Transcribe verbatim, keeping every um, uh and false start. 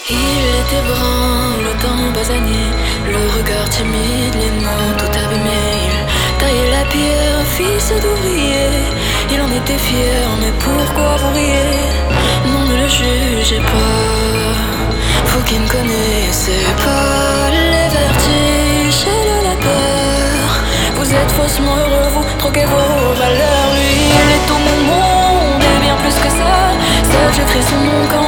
Il était brun, le teint basané, le regard timide, les mains tout abîmées. Il taillait la pierre, fils d'ouvrier. Il en était fier, mais pourquoi vous riez? Non, ne le jugez pas, vous qui ne connaissez pas les vertiges et la peur. Vous êtes faussement heureux, vous troquez vos valeurs. Lui, il est tout mon monde et bien plus que ça. Seul j'écris son nom quand